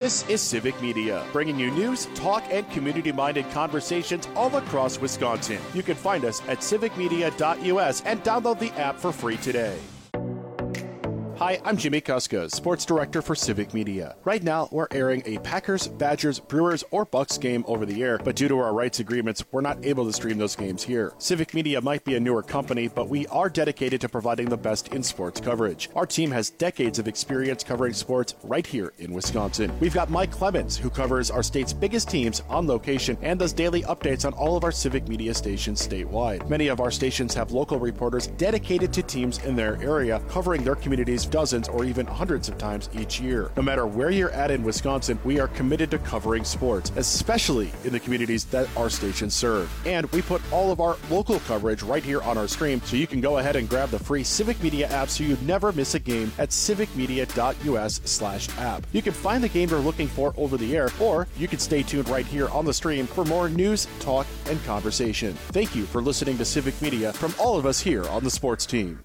This is Civic Media, bringing you news, talk, and community-minded conversations all across Wisconsin. You can find us at civicmedia.us and download the app for free today. Hi, I'm Jimmy Kuska, Sports Director for Civic Media. Right now, we're airing a Packers, Badgers, Brewers, or Bucks game over the air, but due to our rights agreements, we're not able to stream those games here. Civic Media might be a newer company, but we are dedicated to providing the best in sports coverage. Our team has decades of experience covering sports right here in Wisconsin. We've got Mike Clemens, who covers our state's biggest teams on location and does daily updates on all of our Civic Media stations statewide. Many of our stations have local reporters dedicated to teams in their area, covering their communities dozens or even hundreds of times each year. No matter where you're at in Wisconsin, we are committed to covering sports, especially in the communities that our stations serve. And we put all of our local coverage right here on our stream, so you can go ahead and grab the free Civic Media app so you never miss a game at civicmedia.us/app. You can find the game you're looking for over the air, or you can stay tuned right here on the stream for more news, talk, and conversation. Thank you for listening to Civic Media from all of us here on the sports team.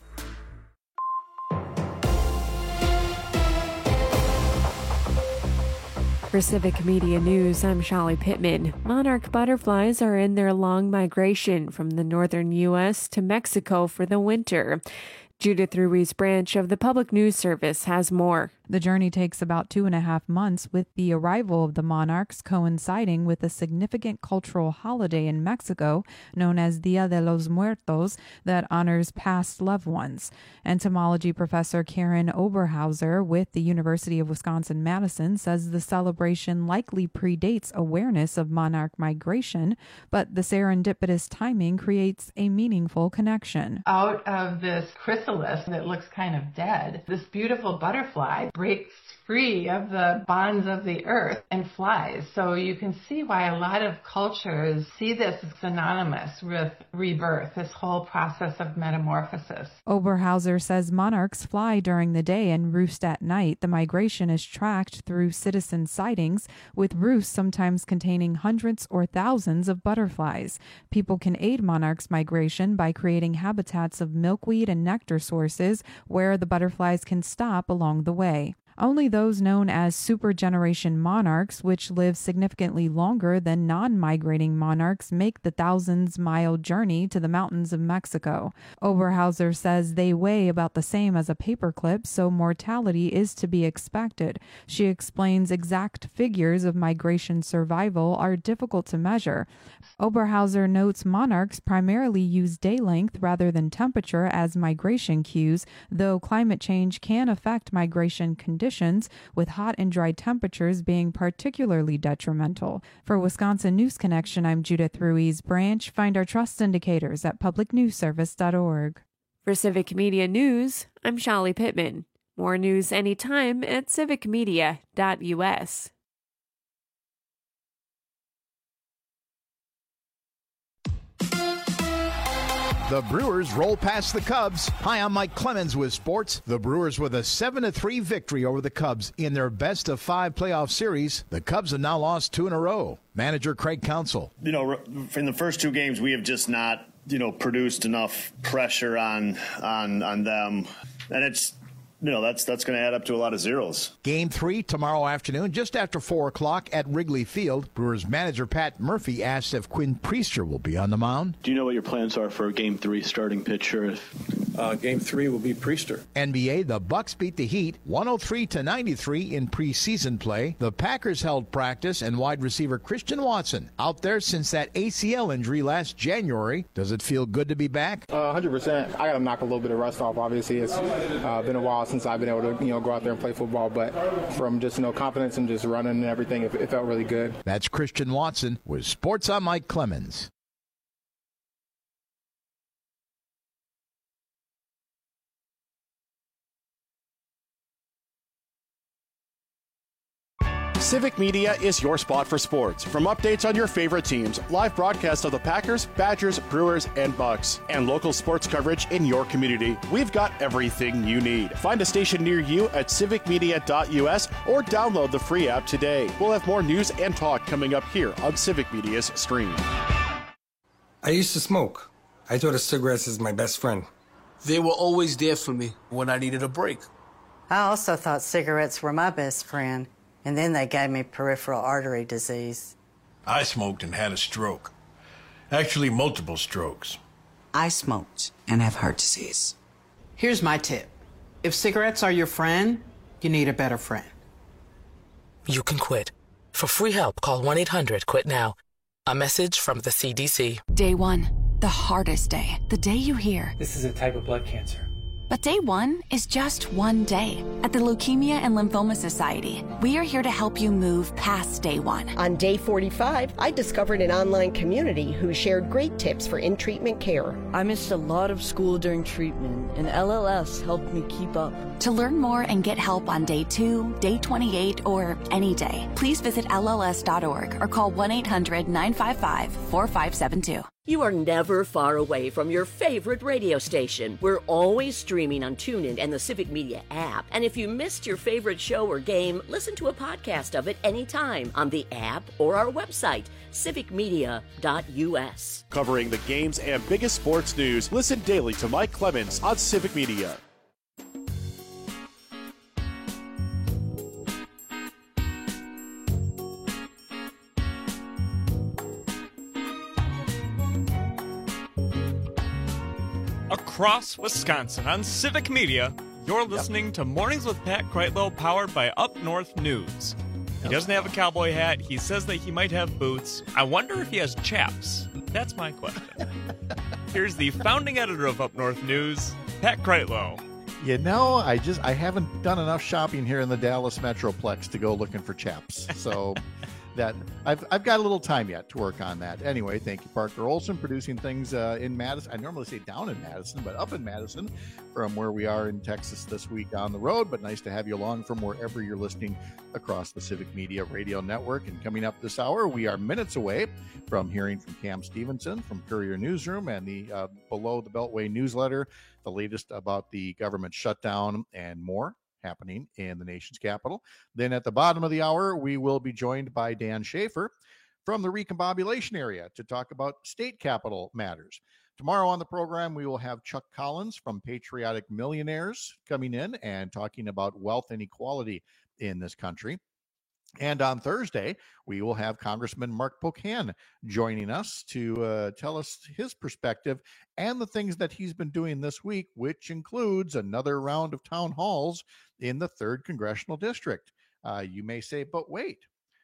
For Civic Media News, I'm Shelly Pittman. Monarch butterflies are in their long migration from the northern U.S. to Mexico for the winter. Judith Ruiz Branch of the Public News Service has more. The journey takes about 2.5 months, with the arrival of the monarchs coinciding with a significant cultural holiday in Mexico known as Dia de los Muertos that honors past loved ones. Entomology professor Karen Oberhauser with the University of Wisconsin-Madison says the celebration likely predates awareness of monarch migration, but the serendipitous timing creates a meaningful connection. Out of this chrysalis that looks kind of dead, this beautiful butterfly breaks free of the bonds of the earth and flies. So you can see why a lot of cultures see this as synonymous with rebirth, this whole process of metamorphosis. Oberhauser says monarchs fly during the day and roost at night. The migration is tracked through citizen sightings, with roosts sometimes containing hundreds or thousands of butterflies. People can aid monarchs' migration by creating habitats of milkweed and nectar sources where the butterflies can stop along the way. Only those known as supergeneration monarchs, which live significantly longer than non-migrating monarchs, make the thousands-mile journey to the mountains of Mexico. Oberhauser says they weigh about the same as a paperclip, so mortality is to be expected. She explains exact figures of migration survival are difficult to measure. Oberhauser notes monarchs primarily use day length rather than temperature as migration cues, though climate change can affect migration conditions, with hot and dry temperatures being particularly detrimental. For Wisconsin News Connection, I'm Judith Ruiz Branch. Find our trust indicators at publicnewsservice.org. For Civic Media News, I'm Shelly Pittman. More news anytime at civicmedia.us. The Brewers roll past the Cubs. Hi, I'm Mike Clemens with sports. The Brewers with a 7-3 victory over the Cubs in their best-of-5 playoff series. The Cubs have now lost 2 in a row. Manager Craig Counsell. In the first 2 games, we have just not, produced enough pressure on them. And it's, that's going to add up to a lot of zeros. Game 3 tomorrow afternoon, just after 4 o'clock at Wrigley Field. Brewers manager Pat Murphy asked if Quinn Priester will be on the mound. Do you know what your plans are for Game 3 starting pitcher? Game 3 will be Priester. NBA, the Bucks beat the Heat 103-93 in preseason play. The Packers held practice, and wide receiver Christian Watson out there since that ACL injury last January. Does it feel good to be back? 100%. I got to knock a little bit of rust off. Obviously, it's been a while since I've been able to, go out there and play football. But from just, confidence and just running and everything, it felt really good. That's Christian Watson with Sports on Mike Clemens. Civic Media is your spot for sports. From updates on your favorite teams, live broadcasts of the Packers, Badgers, Brewers, and Bucks, and local sports coverage in your community, we've got everything you need. Find a station near you at civicmedia.us or download the free app today. We'll have more news and talk coming up here on Civic Media's stream. I used to smoke. I thought of cigarettes as my best friend. They were always there for me when I needed a break. I also thought cigarettes were my best friend. And then they gave me peripheral artery disease. I smoked and had a stroke. Actually, multiple strokes. I smoked and have heart disease. Here's my tip. If cigarettes are your friend, you need a better friend. You can quit. For free help, call 1-800-QUIT-NOW. A message from the CDC. Day one, the hardest day. The day you hear, this is a type of blood cancer. But day one is just one day. At the Leukemia and Lymphoma Society, we are here to help you move past day one. On day 45, I discovered an online community who shared great tips for in-treatment care. I missed a lot of school during treatment, and LLS helped me keep up. To learn more and get help on day 2, day 28, or any day, please visit LLS.org or call 1-800-955-4572. You are never far away from your favorite radio station. We're always streaming on TuneIn and the Civic Media app. And if you missed your favorite show or game, listen to a podcast of it anytime on the app or our website, civicmedia.us. Covering the games and biggest sports news, listen daily to Mike Clemens on Civic Media. Across Wisconsin on Civic Media, you're listening to Mornings with Pat Kreitlow, powered by Up North News. He doesn't have a cowboy hat. He says that he might have boots. I wonder if he has chaps. That's my question. Here's the founding editor of Up North News, Pat Kreitlow. You know, I haven't done enough shopping here in the Dallas Metroplex to go looking for chaps. So that I've got a little time yet to work on that. Anyway, thank you, Parker Olson, producing things in Madison. I normally say down in Madison, but up in Madison from where we are in Texas this week on the road. But nice to have you along from wherever you're listening across the Civic Media Radio Network. And coming up this hour, we are minutes away from hearing from Cam Stevenson from Courier Newsroom and the Below the Beltway newsletter, the latest about the government shutdown and more happening in the nation's capital. Then at the bottom of the hour, we will be joined by Dan Schaefer from the recombobulation area to talk about state capital matters. Tomorrow on the program, we will have Chuck Collins from Patriotic Millionaires coming in and talking about wealth inequality in this country. And on Thursday, we will have Congressman Mark Pocan joining us to tell us his perspective and the things that he's been doing this week, which includes another round of town halls in the 3rd Congressional District. You may say, but wait,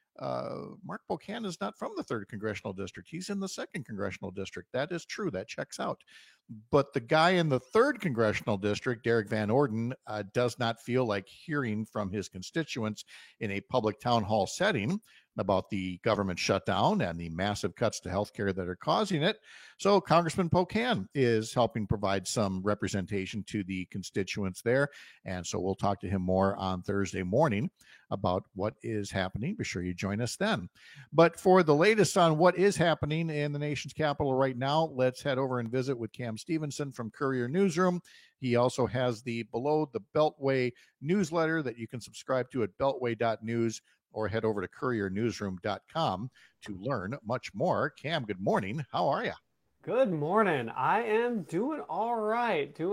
Mark Pocan is not from the 3rd Congressional District. He's in the 2nd Congressional District. That is true. That checks out. But the guy in the 3rd Congressional District, Derek Van Orden, does not feel like hearing from his constituents in a public town hall setting about the government shutdown and the massive cuts to healthcare that are causing it. So Congressman Pocan is helping provide some representation to the constituents there. And so we'll talk to him more on Thursday morning about what is happening. Be sure you join us then. But for the latest on what is happening in the nation's capital right now, let's head over and visit with Cam Stevenson from Courier Newsroom. He also has the Below the Beltway newsletter that you can subscribe to at beltway.news or head over to couriernewsroom.com to learn much more. Cam, good morning. How are you? Good morning. I am doing all right. It's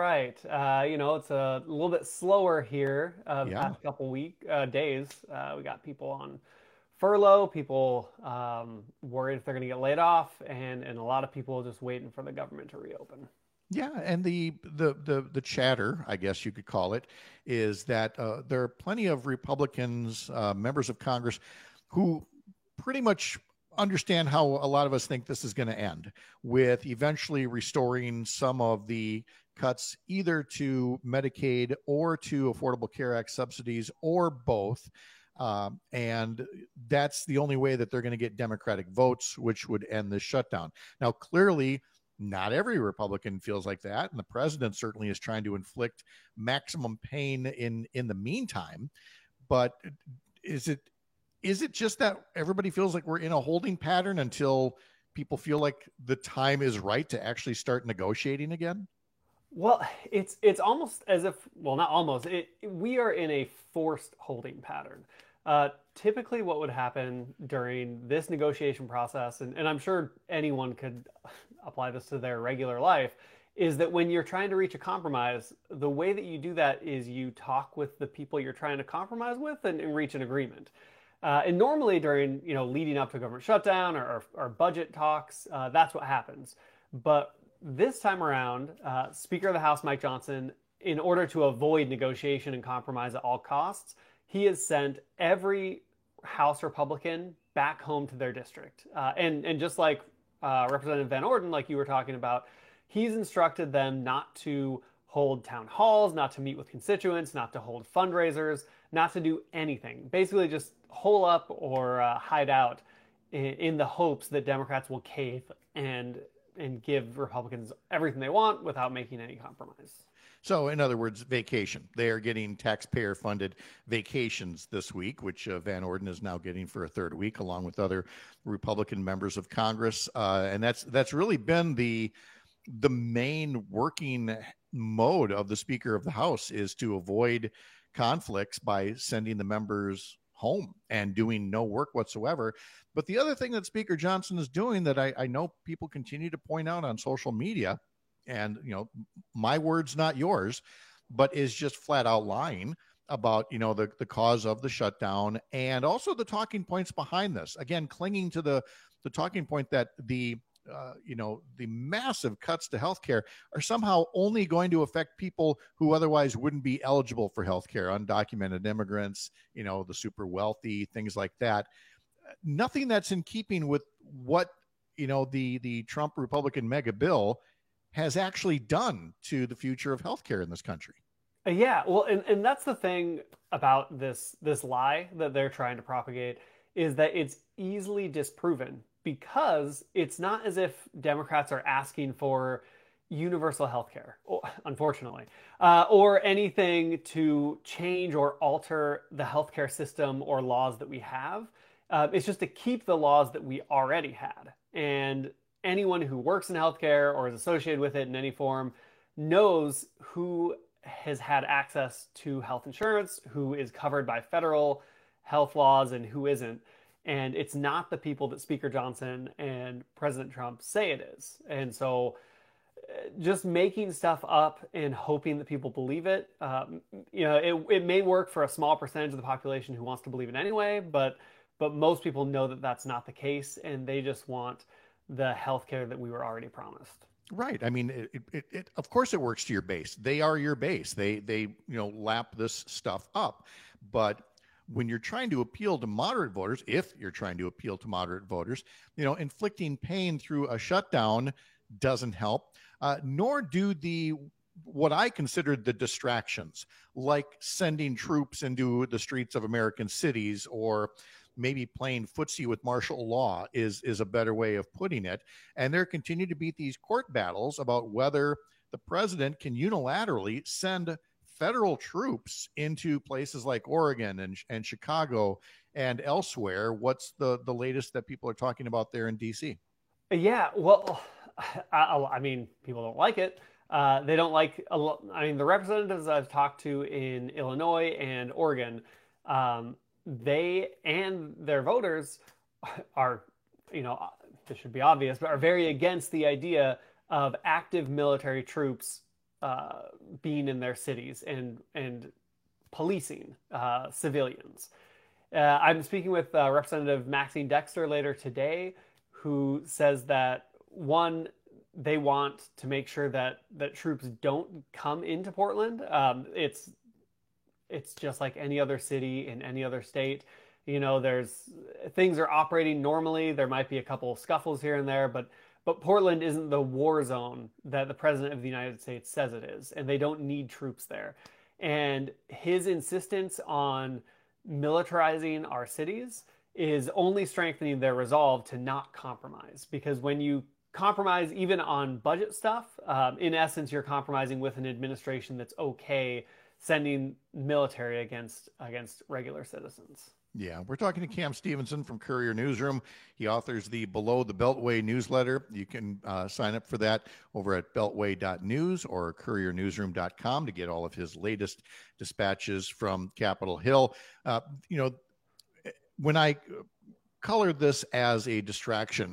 a little bit slower here the past couple days. We got people on furlough, people worried if they're going to get laid off, and a lot of people just waiting for the government to reopen. Yeah, and the chatter, I guess you could call it, is that there are plenty of Republicans, members of Congress, who pretty much understand how a lot of us think this is going to end, with eventually restoring some of the cuts either to Medicaid or to Affordable Care Act subsidies or both. And that's the only way that they're going to get Democratic votes, which would end this shutdown. Now, clearly, not every Republican feels like that, and the president certainly is trying to inflict maximum pain in the meantime. But is it just that everybody feels like we're in a holding pattern until people feel like the time is right to actually start negotiating again? Well, it's almost as if, well, not almost. We are in a forced holding pattern. Typically what would happen during this negotiation process, and I'm sure anyone could apply this to their regular life, is that when you're trying to reach a compromise, the way that you do that is you talk with the people you're trying to compromise with and reach an agreement. And normally during, leading up to government shutdown or budget talks, that's what happens. But this time around, Speaker of the House Mike Johnson, in order to avoid negotiation and compromise at all costs, he has sent every House Republican back home to their district. And just like Representative Van Orden, like you were talking about, he's instructed them not to hold town halls, not to meet with constituents, not to hold fundraisers, not to do anything. Basically just hole up or hide out in the hopes that Democrats will cave and give Republicans everything they want without making any compromise. So, in other words, vacation. They are getting taxpayer-funded vacations this week, which Van Orden is now getting for a third week, along with other Republican members of Congress. And that's really been the main working mode of the Speaker of the House, is to avoid conflicts by sending the members home and doing no work whatsoever. But the other thing that Speaker Johnson is doing that I know people continue to point out on social media, and, my words, not yours, but is just flat out lying about, the cause of the shutdown and also the talking points behind this. Again, clinging to the talking point that the massive cuts to healthcare are somehow only going to affect people who otherwise wouldn't be eligible for healthcare, undocumented immigrants, the super wealthy, things like that. Nothing that's in keeping with what, the Trump Republican mega bill has actually done to the future of healthcare in this country. Yeah, well, and that's the thing about this lie that they're trying to propagate, is that it's easily disproven, because it's not as if Democrats are asking for universal health care, unfortunately, or anything to change or alter the healthcare system or laws that we have. It's just to keep the laws that we already had. And anyone who works in healthcare or is associated with it in any form knows who has had access to health insurance, who is covered by federal health laws, and who isn't. And it's not the people that Speaker Johnson and President Trump say it is. And so just making stuff up and hoping that people believe it, it may work for a small percentage of the population who wants to believe it anyway, but most people know that that's not the case, and they just want the healthcare that we were already promised. Right. I mean, it of course it works to your base. They are your base. They lap this stuff up. But when you're trying to appeal to moderate voters, if you're trying to appeal to moderate voters, inflicting pain through a shutdown doesn't help, nor do what I consider the distractions, like sending troops into the streets of American cities, or maybe playing footsie with martial law is a better way of putting it. And there continue to be these court battles about whether the president can unilaterally send federal troops into places like Oregon and Chicago and elsewhere. What's the latest that people are talking about there in D.C.? Yeah, well, I mean, people don't like it. They don't like, the representatives I've talked to in Illinois and Oregon, they and their voters are, this should be obvious, but are very against the idea of active military troops being in their cities and policing civilians. I'm speaking with Representative Maxine Dexter later today, who says that, one, they want to make sure that troops don't come into Portland. It's just like any other city in any other state. There's things are operating normally. There might be a couple of scuffles here and there, but Portland isn't the war zone that the President of the United States says it is, and they don't need troops there. And his insistence on militarizing our cities is only strengthening their resolve to not compromise, because when you compromise even on budget stuff, in essence, you're compromising with an administration that's okay sending military against regular citizens. Yeah, we're talking to Cam Stevenson from Courier Newsroom. He authors the Below the Beltway newsletter. You can sign up for that over at beltway.news or couriernewsroom.com to get all of his latest dispatches from Capitol Hill. When I colored this as a distraction,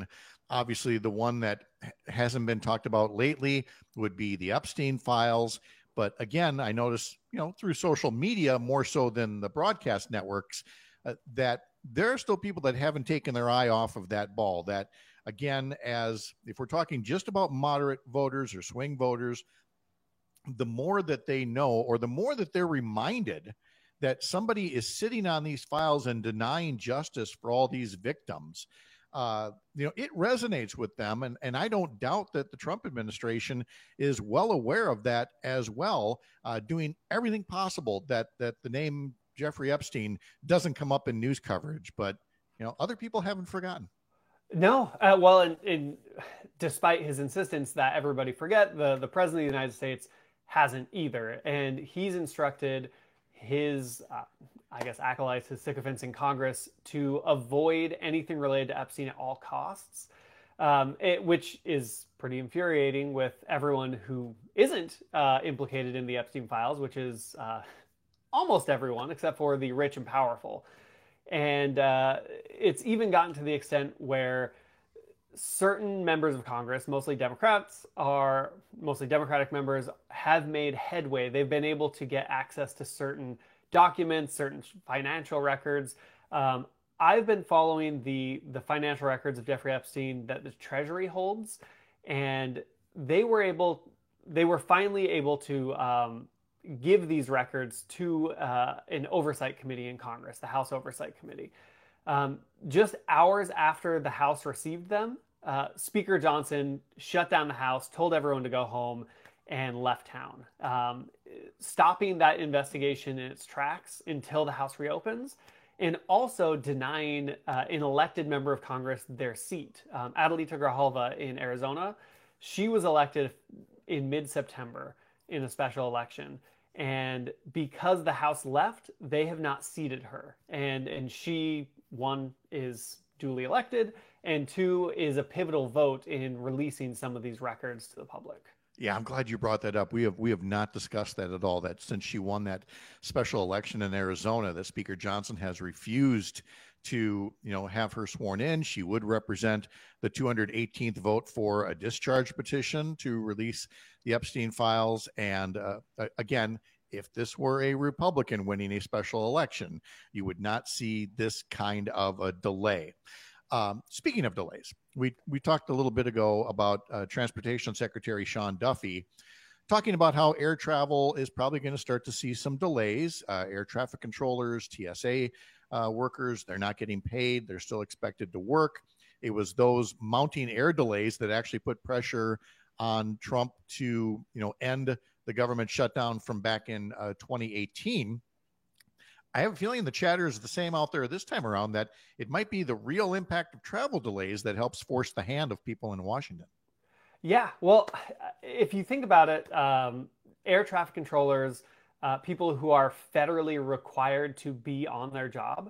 Obviously, the one that hasn't been talked about lately would be the Epstein files. But again, I notice, through social media more so than the broadcast networks, that there are still people that haven't taken their eye off of that ball. That, again, if we're talking just about moderate voters or swing voters, the more that they know, or the more that they're reminded that somebody is sitting on these files and denying justice for all these victims, it resonates with them. And I don't doubt that the Trump administration is well aware of that as well, doing everything possible that the name Jeffrey Epstein doesn't come up in news coverage. But, other people haven't forgotten. No. Well, and despite his insistence that everybody forget, the president of the United States hasn't either. And he's instructed his, acolytes, his sycophants in Congress to avoid anything related to Epstein at all costs, which is pretty infuriating with everyone who isn't implicated in the Epstein files, which is almost everyone except for the rich and powerful. And it's even gotten to the extent where certain members of Congress, mostly Democratic members, have made headway. They've been able to get access to certain documents, certain financial records. I've been following the financial records of Jeffrey Epstein that the Treasury holds, and they were finally able to give these records to an oversight committee in Congress, the House Oversight Committee. Just hours after the House received them, Speaker Johnson shut down the House, told everyone to go home, and left town, stopping that investigation in its tracks until the House reopens, and also denying an elected member of Congress their seat. Adelita Grijalva in Arizona, she was elected in mid-September in a special election. And because the House left, they have not seated her. And she, one, is duly elected, and two, is a pivotal vote in releasing some of these records to the public. Yeah, I'm glad you brought that up. We have not discussed that at all, that since she won that special election in Arizona, that Speaker Johnson has refused to, have her sworn in. She would represent the 218th vote for a discharge petition to release the Epstein files. And again, if this were a Republican winning a special election, you would not see this kind of a delay. Speaking of delays, we talked a little bit ago about Transportation Secretary Sean Duffy talking about how air travel is probably going to start to see some delays. Air traffic controllers, TSA workers, they're not getting paid. They're still expected to work. It was those mounting air delays that actually put pressure on Trump to, end the government shutdown from back in 2018. I have a feeling the chatter is the same out there this time around, that it might be the real impact of travel delays that helps force the hand of people in Washington. Yeah, well, if you think about it, air traffic controllers, people who are federally required to be on their job,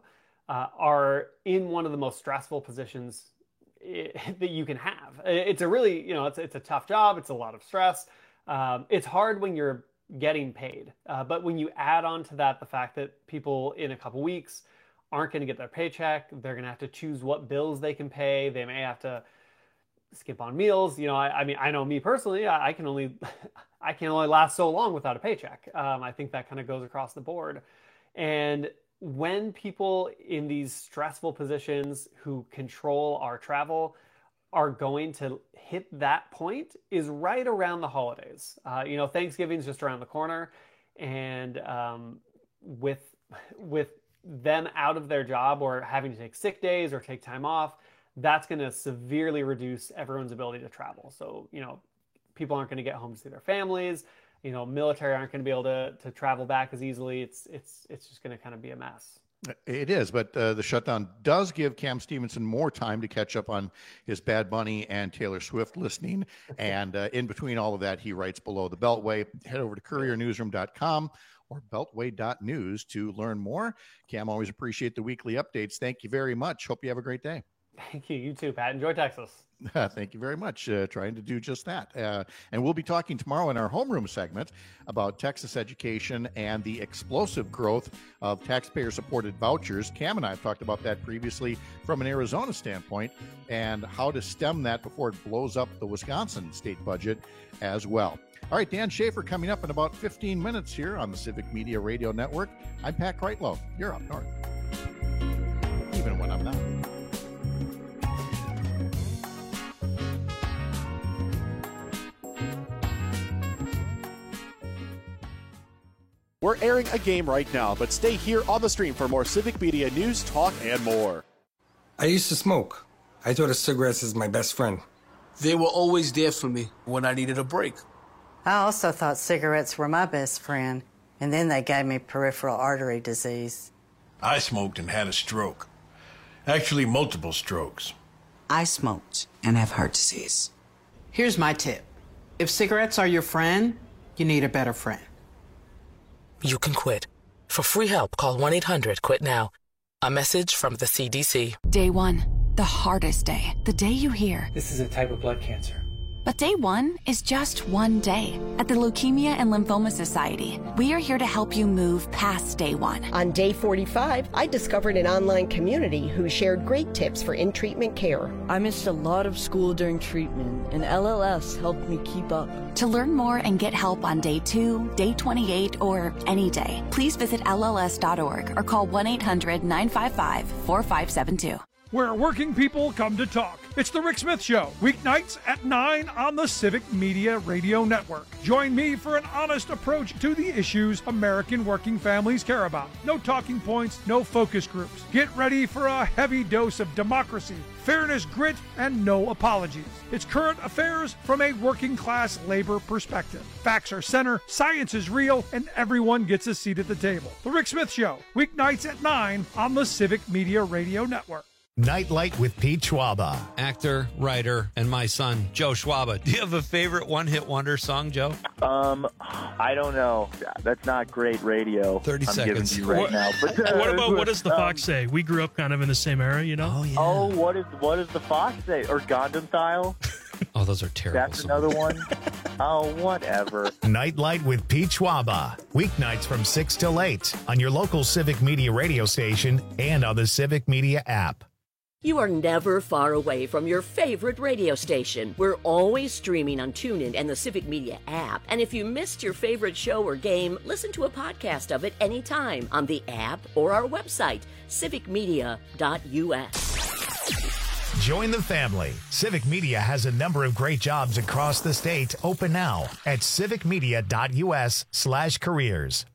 are in one of the most stressful positions that you can have. It's a really, it's a tough job. It's a lot of stress. It's hard when you're getting paid. But when you add on to that the fact that people in a couple weeks aren't going to get their paycheck, they're going to have to choose what bills they can pay. They may have to skip on meals. I know me personally, I can only last so long without a paycheck. I think that kind of goes across the board. And when people in these stressful positions who control our travel are going to hit that point is right around the holidays. Thanksgiving's just around the corner, and with them out of their job or having to take sick days or take time off, that's going to severely reduce everyone's ability to travel. So, people aren't going to get home to see their families. Military aren't going to be able to travel back as easily. It's just going to kind of be a mess. It is, but the shutdown does give Cam Stevenson more time to catch up on his Bad Bunny and Taylor Swift listening. And in between all of that, he writes below the Beltway. Head over to couriernewsroom.com or beltway.news to learn more. Cam, always appreciate the weekly updates. Thank you very much. Hope you have a great day. Thank you. You too, Pat. Enjoy Texas. Thank you very much. Trying to do just that. And we'll be talking tomorrow in our homeroom segment about Texas education and the explosive growth of taxpayer-supported vouchers. Cam and I have talked about that previously from an Arizona standpoint and how to stem that before it blows up the Wisconsin state budget as well. All right, Dan Schaefer coming up in about 15 minutes here on the Civic Media Radio Network. I'm Pat Kreitlow. You're up north. Even when I'm not. We're airing a game right now, but stay here on the stream for more Civic Media news, talk, and more. I used to smoke. I thought of cigarettes as my best friend. They were always there for me when I needed a break. I also thought cigarettes were my best friend, and then they gave me peripheral artery disease. I smoked and had a stroke. Actually, multiple strokes. I smoked and have heart disease. Here's my tip. If cigarettes are your friend, you need a better friend. You can quit. For free help, call 1-800-QUIT-NOW. A message from the CDC. Day one, the hardest day. The day you hear, this is a type of blood cancer. But day one is just one day. At the Leukemia and Lymphoma Society, we are here to help you move past day one. On day 45, I discovered an online community who shared great tips for in-treatment care. I missed a lot of school during treatment, and LLS helped me keep up. To learn more and get help on day 2, day 28, or any day, please visit LLS.org or call 1-800-955-4572. Where working people come to talk. It's The Rick Smith Show, weeknights at 9 on the Civic Media Radio Network. Join me for an honest approach to the issues American working families care about. No talking points, no focus groups. Get ready for a heavy dose of democracy, fairness, grit, and no apologies. It's current affairs from a working class labor perspective. Facts are center, science is real, and everyone gets a seat at the table. The Rick Smith Show, weeknights at 9 on the Civic Media Radio Network. Nightlight with Pete Schwaba. Actor, writer, and my son, Joe Schwaba. Do you have a favorite one-hit wonder song, Joe? I don't know. That's not great radio. 30 seconds. Giving you right now. But, what does the Fox say? We grew up kind of in the same era, you know? Oh, yeah. Oh, what does the Fox say? Or Gundam Style? Oh, those are terrible. That's songs. another one? Oh, whatever. Nightlight with Pete Schwaba. Weeknights from 6 till 8 on your local Civic Media radio station and on the Civic Media app. You are never far away from your favorite radio station. We're always streaming on TuneIn and the Civic Media app. And if you missed your favorite show or game, listen to a podcast of it anytime on the app or our website, civicmedia.us. Join the family. Civic Media has a number of great jobs across the state open now at civicmedia.us/careers.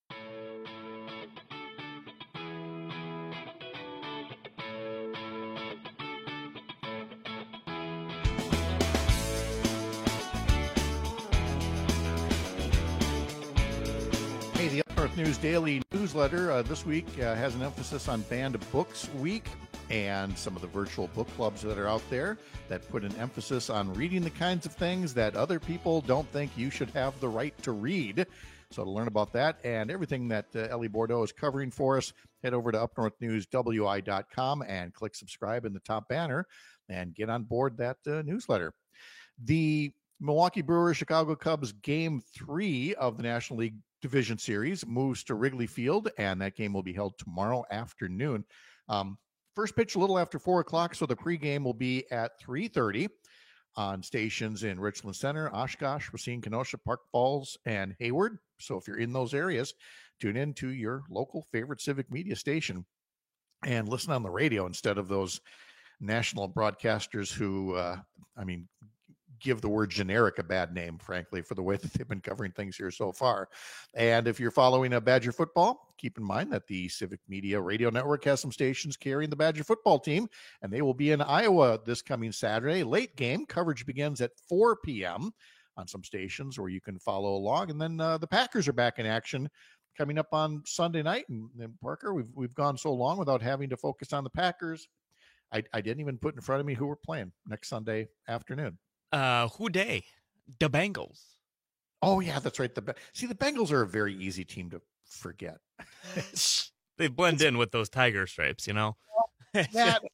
The Up North News Daily newsletter this week has an emphasis on Banned Books Week and some of the virtual book clubs that are out there that put an emphasis on reading the kinds of things that other people don't think you should have the right to read. So to learn about that and everything that Ellie Bordeaux is covering for us, head over to upnorthnewswi.com and click subscribe in the top banner and get on board that newsletter. The Milwaukee Brewers Chicago Cubs Game 3 of the National League Division Series moves to Wrigley Field, and that game will be held tomorrow afternoon. First pitch a little after 4 o'clock, so the pregame will be at 3:30 on stations in Richland Center, Oshkosh, Racine, Kenosha, Park Falls, and Hayward. So if you're in those areas, tune in to your local favorite Civic Media station and listen on the radio instead of those national broadcasters who, give the word generic a bad name, frankly, for the way that they've been covering things here so far. And if you're following Badger football, keep in mind that the Civic Media Radio Network has some stations carrying the Badger football team, and they will be in Iowa this coming Saturday. Late game coverage begins at 4 p.m. on some stations where you can follow along. And then the Packers are back in action coming up on Sunday night. And Parker, we've gone so long without having to focus on the Packers. I didn't even put in front of me who we're playing next Sunday afternoon. Who dey? The Bengals. Oh, yeah, that's right. The Bengals are a very easy team to forget. They blend in with those tiger stripes, you know? That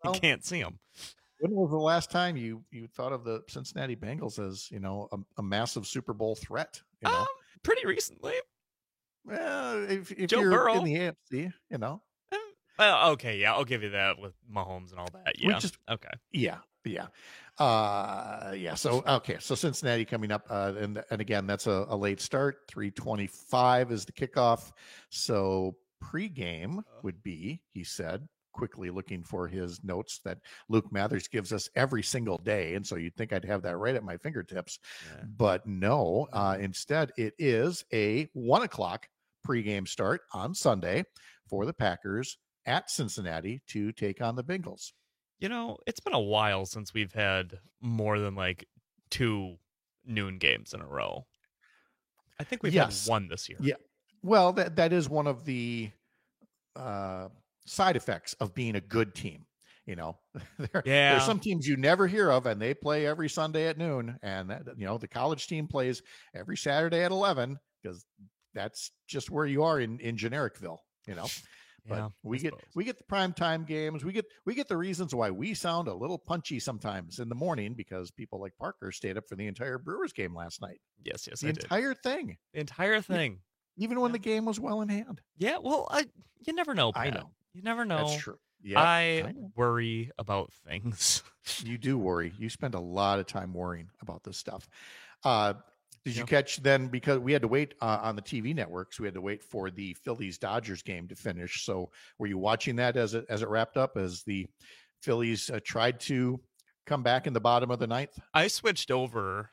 You can't see them. When was the last time you thought of the Cincinnati Bengals as, a massive Super Bowl threat? Pretty recently. Well, if Joe you're Burrow. in the AFC, Well, okay, yeah, I'll give you that with Mahomes and all that. Yeah, okay. Yeah. So Cincinnati coming up, and again, that's a late start. 3:25 is the kickoff. So pregame would be, he said, quickly looking for his notes that Luke Mathers gives us every single day, and so you'd think I'd have that right at my fingertips, but no. Instead, it is a 1:00 pregame start on Sunday for the Packers at Cincinnati to take on the Bengals. It's been a while since we've had more than like 2 noon games in a row. I think we've had one this year. Yeah. Well, that is one of the side effects of being a good team. There's some teams you never hear of, and they play every Sunday at noon. And the college team plays every Saturday at 11 because that's just where you are in Genericville. But we get the prime time games. We get the reasons why we sound a little punchy sometimes in the morning because people like Parker stayed up for the entire Brewers game last night. Yes, the entire thing. The entire thing. Even when the game was well in hand. Yeah, well, you never know, Pat. I know. You never know. That's true. Yeah, I worry about things. You do worry. You spend a lot of time worrying about this stuff. Did you catch then, because we had to wait on the TV networks, we had to wait for the Phillies-Dodgers game to finish. So were you watching that as it wrapped up, as the Phillies tried to come back in the bottom of the ninth? I switched over.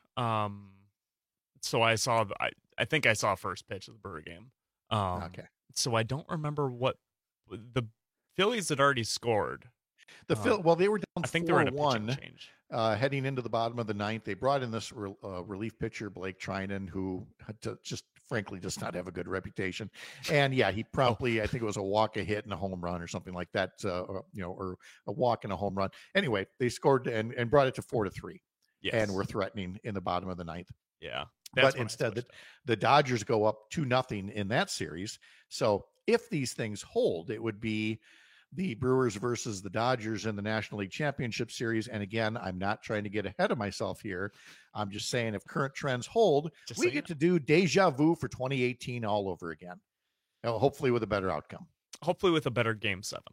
So I saw, I think I saw first pitch of the Brewer game. Okay. So I don't remember what the Phillies had already scored. Well, they were down 4-1. I think they were in a pitching change. Heading into the bottom of the ninth. They brought in this relief pitcher, Blake Trinan, who just frankly does not have a good reputation. And yeah, he promptly, I think it was a walk, a hit, and a home run or something like that, or a walk and a home run. Anyway, they scored and brought it to 4-3. Yes. And were threatening in the bottom of the ninth. Yeah. But instead, the Dodgers go up 2-0 in that series. So if these things hold, it would be the Brewers versus the Dodgers in the National League Championship Series. And again, I'm not trying to get ahead of myself here. I'm just saying if current trends hold, we get to do deja vu for 2018 all over again. Hopefully with a better outcome. Hopefully with a better Game 7.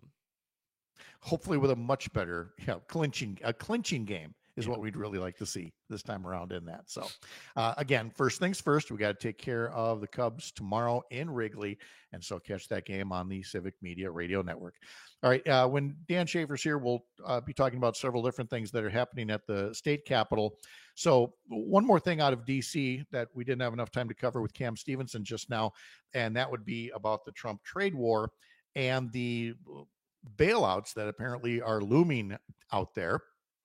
Hopefully with a much better clinching game is what we'd really like to see this time around in that. So again, first things first, we got to take care of the Cubs tomorrow in Wrigley. And so catch that game on the Civic Media Radio Network. All right. When Dan Schaefer's here, we'll be talking about several different things that are happening at the state capitol. So one more thing out of DC that we didn't have enough time to cover with Cam Stevenson just now, and that would be about the Trump trade war and the bailouts that apparently are looming out there.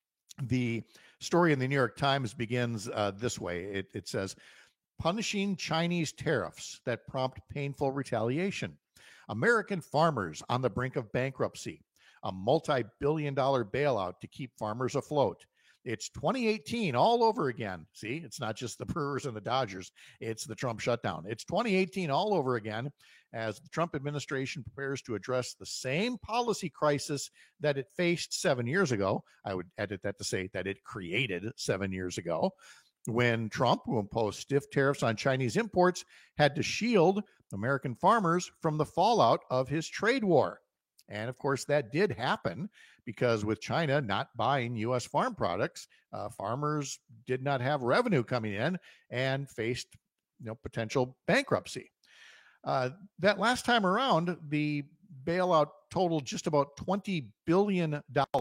The story in the New York Times begins this way. It says, punishing Chinese tariffs that prompt painful retaliation. American farmers on the brink of bankruptcy. A multi-billion-dollar bailout to keep farmers afloat. It's 2018 all over again. See, it's not just the Brewers and the Dodgers. It's the Trump shutdown. It's 2018 all over again as the Trump administration prepares to address the same policy crisis that it faced 7 years ago. I would edit that to say that it created 7 years ago, when Trump, who imposed stiff tariffs on Chinese imports, had to shield American farmers from the fallout of his trade war. And of course, that did happen because with China not buying U.S. farm products, farmers did not have revenue coming in and faced potential bankruptcy. That last time around, the bailout totaled just about $20 billion.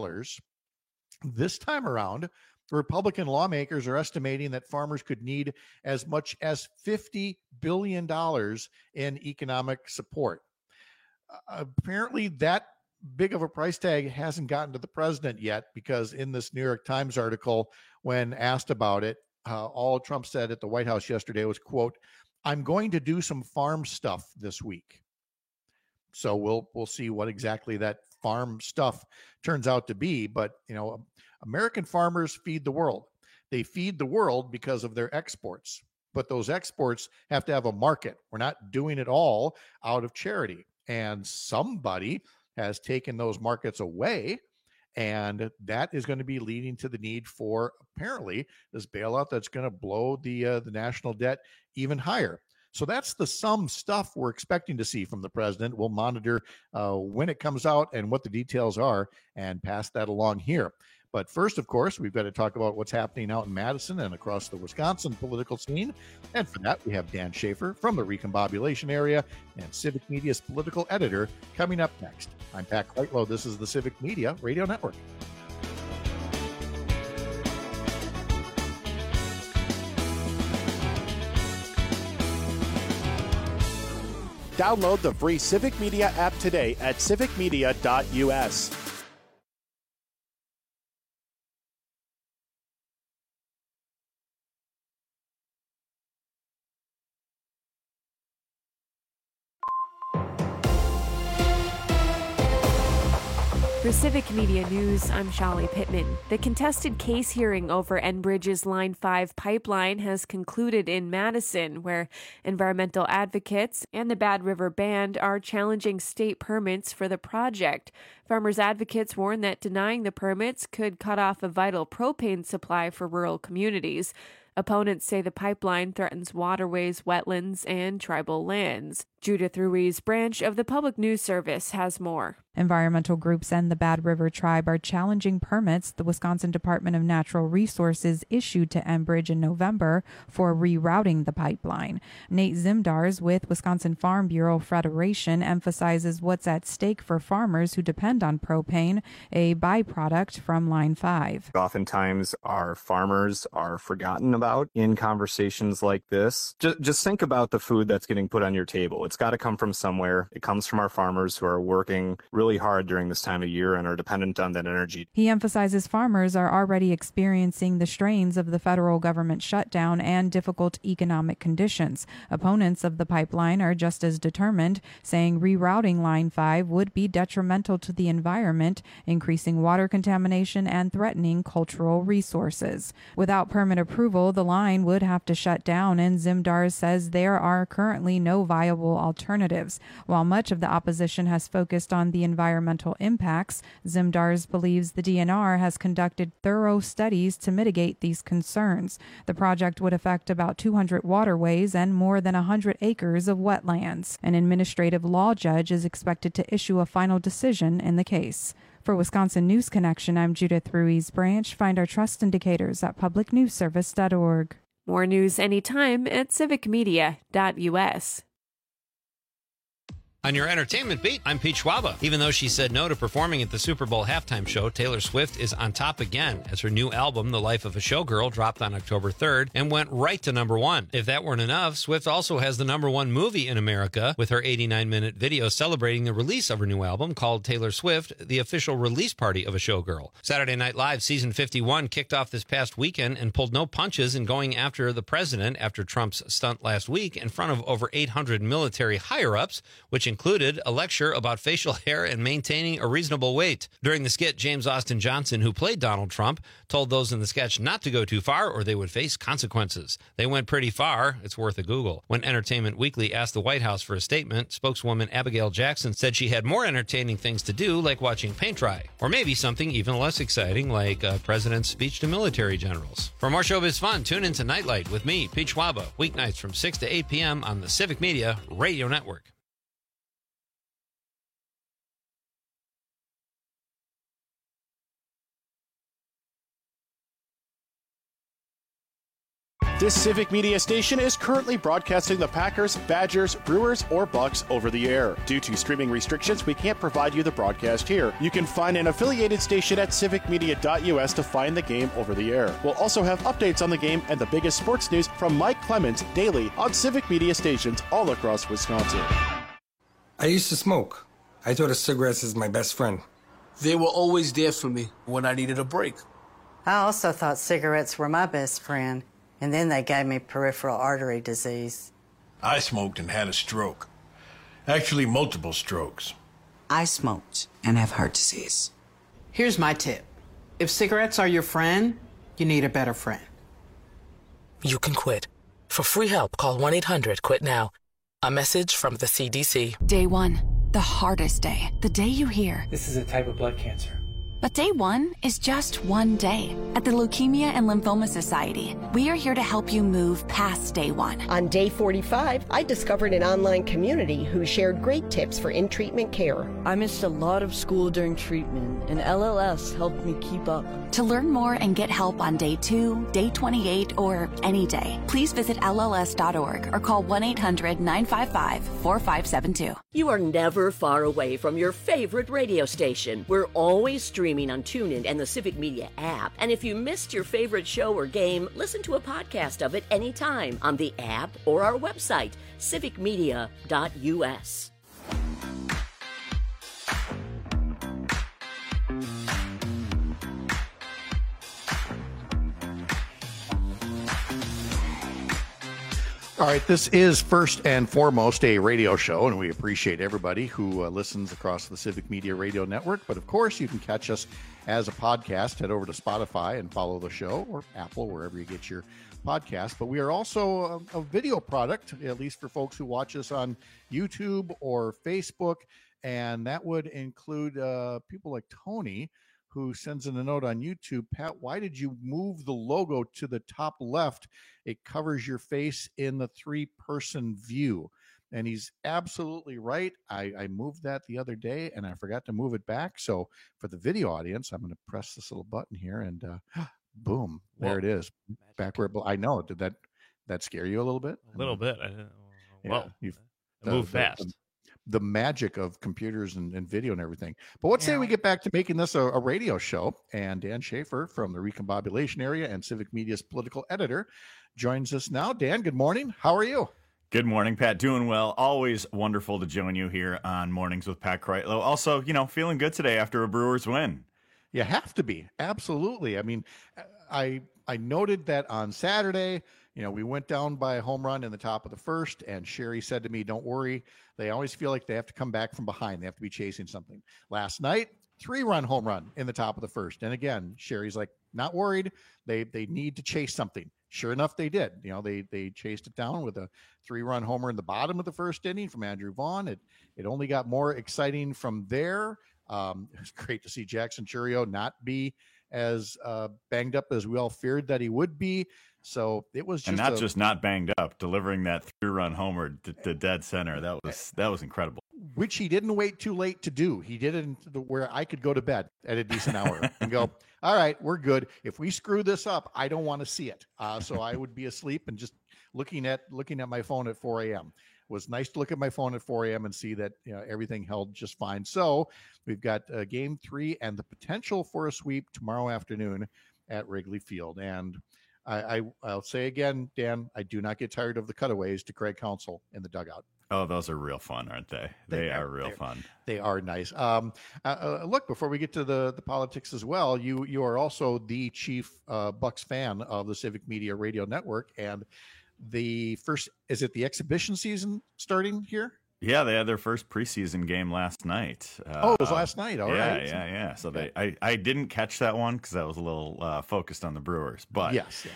This time around, Republican lawmakers are estimating that farmers could need as much as $50 billion in economic support. Apparently, that big of a price tag hasn't gotten to the president yet, because in this New York Times article, when asked about it, all Trump said at the White House yesterday was, quote, "I'm going to do some farm stuff this week." So we'll see what exactly that farm stuff turns out to be. But, American farmers feed the world. They feed the world because of their exports. But those exports have to have a market. We're not doing it all out of charity. And somebody has taken those markets away And that is going to be leading to the need for, apparently, this bailout that's going to blow the national debt even higher. So that's the some stuff we're expecting to see from the president. We'll monitor when it comes out and what the details are and pass that along here. But first, of course, we've got to talk about what's happening out in Madison and across the Wisconsin political scene. And for that, we have Dan Schaefer from the Recombobulation area and Civic Media's political editor coming up next. I'm Pat Kreitlow. This is the Civic Media Radio Network. Download the free Civic Media app today at civicmedia.us. For Civic Media News, I'm Shali Pittman. The contested case hearing over Enbridge's Line 5 pipeline has concluded in Madison, where environmental advocates and the Bad River Band are challenging state permits for the project. Farmers advocates warn that denying the permits could cut off a vital propane supply for rural communities. Opponents say the pipeline threatens waterways, wetlands, and tribal lands. Judith Ruiz Branch of the Public News Service has more. Environmental groups and the Bad River Tribe are challenging permits the Wisconsin Department of Natural Resources issued to Enbridge in November for rerouting the pipeline. Nate Zimdars with Wisconsin Farm Bureau Federation emphasizes what's at stake for farmers who depend on propane, a byproduct from Line 5. Oftentimes our farmers are forgotten about in conversations like this. Just think about the food that's getting put on your table. It's got to come from somewhere. It comes from our farmers who are working really hard during this time of year and are dependent on that energy. He emphasizes farmers are already experiencing the strains of the federal government shutdown and difficult economic conditions. Opponents of the pipeline are just as determined, saying rerouting Line 5 would be detrimental to the environment, increasing water contamination and threatening cultural resources. Without permit approval, the line would have to shut down, and Zimdars says there are currently no viable alternatives. While much of the opposition has focused on the environmental impacts, Zimdars believes the DNR has conducted thorough studies to mitigate these concerns. The project would affect about 200 waterways and more than 100 acres of wetlands. An administrative law judge is expected to issue a final decision in the case. For Wisconsin News Connection, I'm Judith Ruiz Branch. Find our trust indicators at publicnewsservice.org. More news anytime at civicmedia.us. On your entertainment beat, I'm Pete Schwaba. Even though she said no to performing at the Super Bowl halftime show, Taylor Swift is on top again as her new album, The Life of a Showgirl, dropped on October 3rd and went right to number one. If that weren't enough, Swift also has the number one movie in America with her 89-minute video celebrating the release of her new album called Taylor Swift, The Official Release Party of a Showgirl. Saturday Night Live Season 51 kicked off this past weekend and pulled no punches in going after the president after Trump's stunt last week in front of over 800 military higher-ups, which included a lecture about facial hair and maintaining a reasonable weight. During the skit, James Austin Johnson, who played Donald Trump, told those in the sketch not to go too far or they would face consequences. They went pretty far. It's worth a Google. When Entertainment Weekly asked the White House for a statement, spokeswoman Abigail Jackson said she had more entertaining things to do, like watching paint dry. Or maybe something even less exciting, like a president's speech to military generals. For more showbiz fun, tune into Nightlight with me, Pete Schwaba, weeknights from 6 to 8 p.m. on the Civic Media Radio Network. This Civic Media station is currently broadcasting the Packers, Badgers, Brewers, or Bucks over the air. Due to streaming restrictions, we can't provide you the broadcast here. You can find an affiliated station at civicmedia.us to find the game over the air. We'll also have updates on the game and the biggest sports news from Mike Clemens daily on Civic Media stations all across Wisconsin. I used to smoke. I thought cigarettes is my best friend. They were always there for me when I needed a break. I also thought cigarettes were my best friend. And then they gave me peripheral artery disease. I smoked and had a stroke. Actually, multiple strokes. I smoked and have heart disease. Here's my tip. If cigarettes are your friend, you need a better friend. You can quit. For free help, call 1-800-QUIT-NOW. A message from the CDC. Day one, the hardest day. The day you hear, this is a type of blood cancer. But day one is just one day. At the Leukemia and Lymphoma Society, we are here to help you move past day one. On day 45, I discovered an online community who shared great tips for in-treatment care. I missed a lot of school during treatment, and LLS helped me keep up. To learn more and get help on day 2, day 28, or any day, please visit LLS.org or call 1-800-955-4572. You are never far away from your favorite radio station. We're always streaming on TuneIn and the Civic Media app. And if you missed your favorite show or game, listen to a podcast of it anytime on the app or our website, civicmedia.us. All right, this is first and foremost a radio show, and we appreciate everybody who listens across the Civic Media Radio Network. But of course, you can catch us as a podcast. Head over to Spotify and follow the show, or Apple, wherever you get your podcast. But we are also a video product, at least for folks who watch us on YouTube or Facebook, and that would include people like Tony, who sends in a note on YouTube. Pat, why did you move the logo to the top left? It covers your face in the 3-person view. And he's absolutely right. I moved that the other day and I forgot to move it back. So for the video audience, I'm going to press this little button here and boom, there it is. Back where I know. Did that scare you a little bit? A little bit. Well, yeah, I moved fast. The magic of computers and video and everything. But what say we get back to making this a radio show? And Dan Schaefer from the Recombobulation Area and Civic Media's political editor joins us now. Dan, good morning. How are you? Good morning, Pat. Doing well. Always wonderful to join you here on Mornings with Pat Kreitlow. Also, feeling good today after a Brewers win. You have to be. Absolutely. I mean, I noted that on Saturday, we went down by a home run in the top of the first, and Sherry said to me, don't worry. They always feel like they have to come back from behind. They have to be chasing something. Last night, 3-run home run in the top of the first. And again, Sherry's like, not worried. They need to chase something. Sure enough, they did. They chased it down with a 3-run homer in the bottom of the first inning from Andrew Vaughn. It only got more exciting from there. It was great to see Jackson Chourio not be as banged up as we all feared that he would be. So it was just just not banged up, delivering that 3-run homer to dead center. That was incredible. Which he didn't wait too late to do. He did it where I could go to bed at a decent hour and go, all right, we're good. If we screw this up, I don't want to see it. So I would be asleep and just looking at my phone at 4 a.m. It was nice to look at my phone at 4 a.m. and see that everything held just fine. So we've got Game 3 and the potential for a sweep tomorrow afternoon at Wrigley Field. And I'll say again, Dan, I do not get tired of the cutaways to Craig Counsell in the dugout. Oh, those are real fun, aren't they? They are real fun. They are nice. Look, before we get to the politics as well, you are also the chief Bucks fan of the Civic Media Radio Network, and the exhibition season starting here? Yeah, they had their first preseason game last night. It was last night. All right. Yeah. So I didn't catch that one because I was a little focused on the Brewers. But yes.